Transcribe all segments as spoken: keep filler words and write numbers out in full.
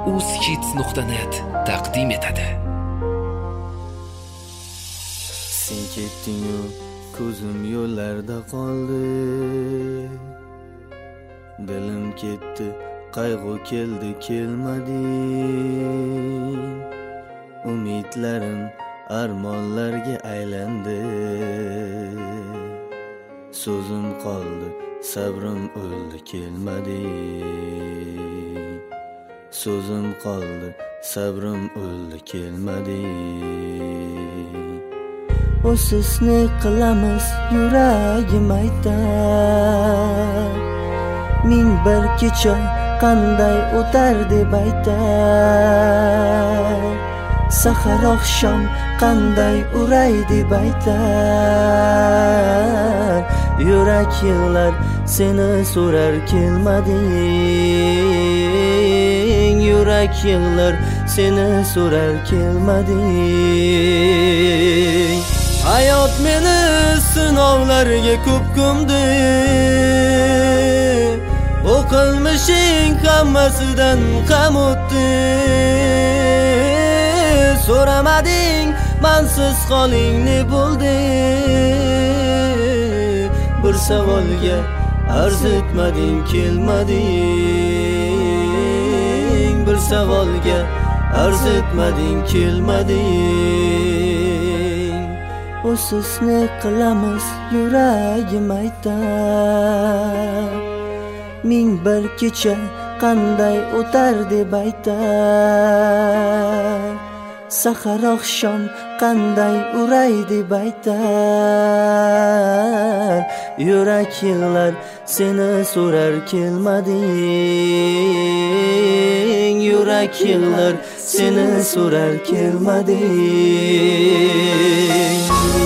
uzhits nuqta net taqdim etadi. Sen ketding-u ko'zim yo'llarda qoldi, dilim ketdi, qayg'u keldi kelmading, umidlarim armonlarga aylandi, so'zim qoldi, sabrim o'ldi kelmading, so'zim qoldi, sabrim o'ldi kelmading. O'siz ne qilamiz yuragim aytar, ming bir kecha qanday o'tar deb aytar, sahar oqshom qanday uray deb aytar, yurak yig'lar seni so'rar kelmading, yurak yig'lar seni so'rar kelmading. Hayot meni sinovlarga ko'p ko'mdi, bu qilmishing hammasidan ham o'tdi, so'ramading mansiz qoling ne bo'ldi, bir savolga arz etmading kelmading, bir savolga arz etmading kelmading. O'siz ne qilamiz yuragim aytar, ming bir kecha qanday o'tar deb aytar, sahar oqshom qanday uray deb aytar, yurak yig'lar seni so'rar kelmading, yurak yig'lar seni so'rar kelmading.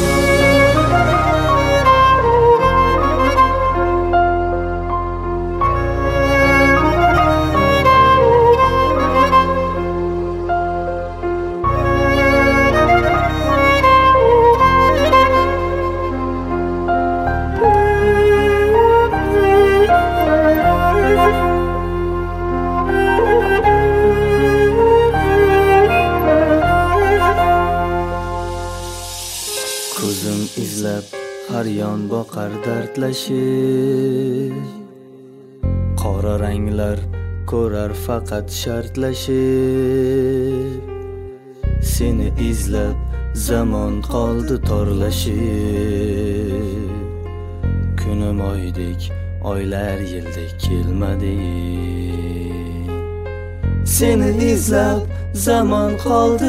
Ko'zim izlab har yon boqar dardlashib, qora ranglar ko'rar faqat shartlashib, seni izlab zamon qoldi torlashib, kunim oydek oylar yildek kelmading, seni izlab zaman qoldi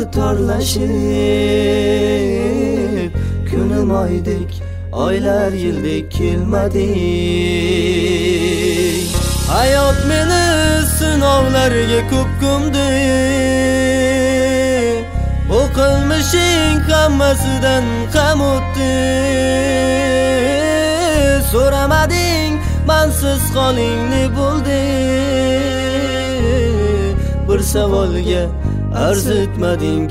torlashib, kunim oydek oylar yildek kelmading. Hayot meni sinovlarga ko'p ko'mdi, bu qilmishing hammasidan ham o'tdi, so'ramading mansiz qoling ne bo'ldi, bir savolga arz etmading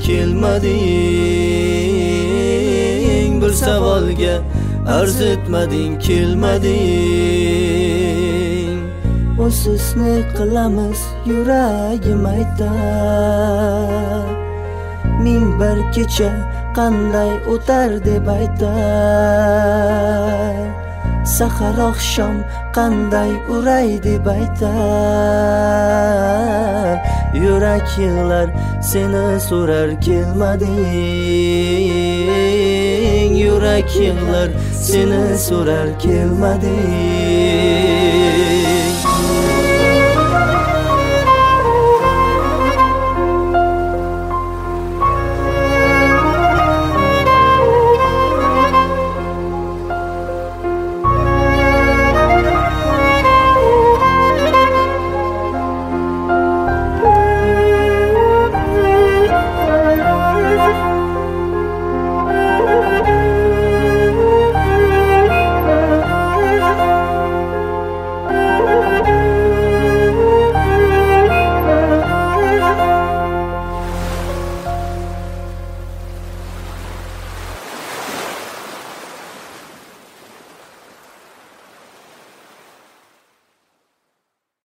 kelmading, bir savolga arz etmading kelmading. O'siz ne qilamiz yuragim aytar, ming bir kecha qanday o'tar deb aytar, sahar oqshom qanday uray deb aytar, yurak yig'lar seni so'rar kelmading, yurak yig'lar seni so'rar kelmading.